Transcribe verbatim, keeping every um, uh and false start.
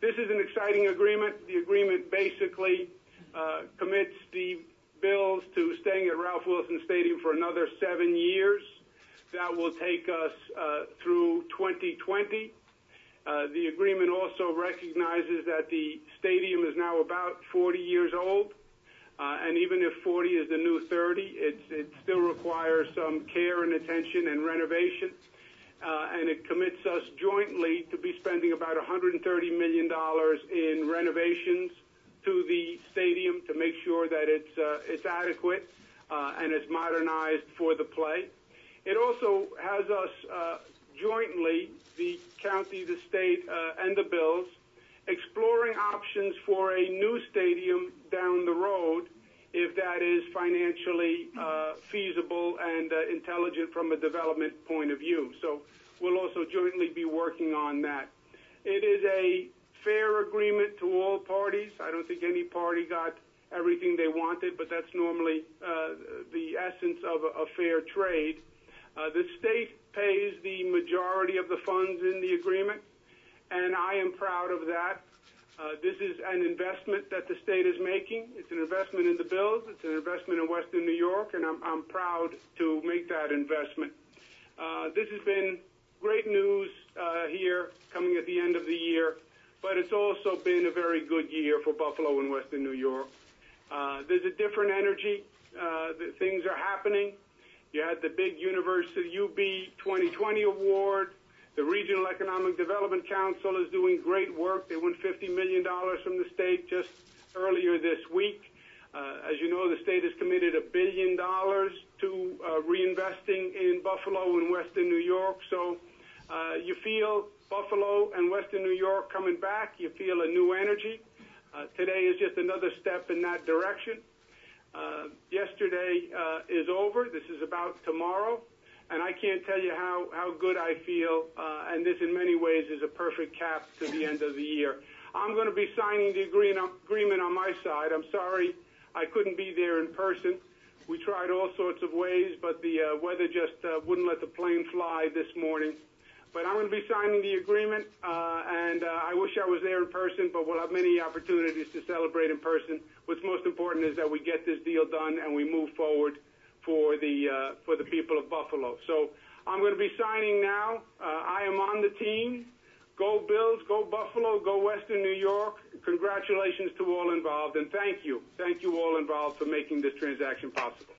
this is an exciting agreement. The agreement basically uh, commits the Bills to staying at Ralph Wilson Stadium for another seven years. That will take us uh, through twenty twenty. Uh, the agreement also recognizes that the stadium is now about forty years old, uh, and even if forty is the new thirty, it's, it still requires some care and attention and renovation, uh, and it commits us jointly to be spending about one hundred thirty million dollars in renovations to the stadium to make sure that it's, uh, it's adequate uh, and it's modernized for the play. It also has us uh, jointly, the county, the state, uh, and the Bills, exploring options for a new stadium down the road if that is financially uh, feasible and uh, intelligent from a development point of view. So we'll also jointly be working on that. It is a fair agreement to all parties. I don't think any party got everything they wanted, but that's normally uh, the essence of a, a fair trade. Uh, the state pays the majority of the funds in the agreement, and I am proud of that. Uh, this is an investment that the state is making. It's an investment in the Bills. It's an investment in Western New York, and I'm, I'm proud to make that investment. Uh, this has been great news uh, here coming at the end of the year, but it's also been a very good year for Buffalo and Western New York. Uh, there's a different energy. Uh, the, things are happening. You had the big University U B twenty twenty award. The Regional Economic Development Council is doing great work. They won fifty million dollars from the state just earlier this week. Uh, as you know, the state has committed a billion dollars to uh, reinvesting in Buffalo and Western New York. So uh, you feel Buffalo and Western New York coming back. You feel a new energy. Uh, today is just another step in that direction. Uh, yesterday uh, is over. This is about tomorrow. And I can't tell you how, how good I feel. Uh, and this, in many ways, is a perfect cap to the end of the year. I'm going to be signing the agreement on my side. I'm sorry I couldn't be there in person. We tried all sorts of ways, but the uh, weather just uh, wouldn't let the plane fly this morning. But I'm going to be signing the agreement, uh, and uh, I wish I was there in person, but we'll have many opportunities to celebrate in person. What's most important is that we get this deal done and we move forward for the uh, for the people of Buffalo. So I'm going to be signing now. Uh, I am on the team. Go Bills, go Buffalo, go Western New York. Congratulations to all involved, and thank you. Thank you all involved for making this transaction possible.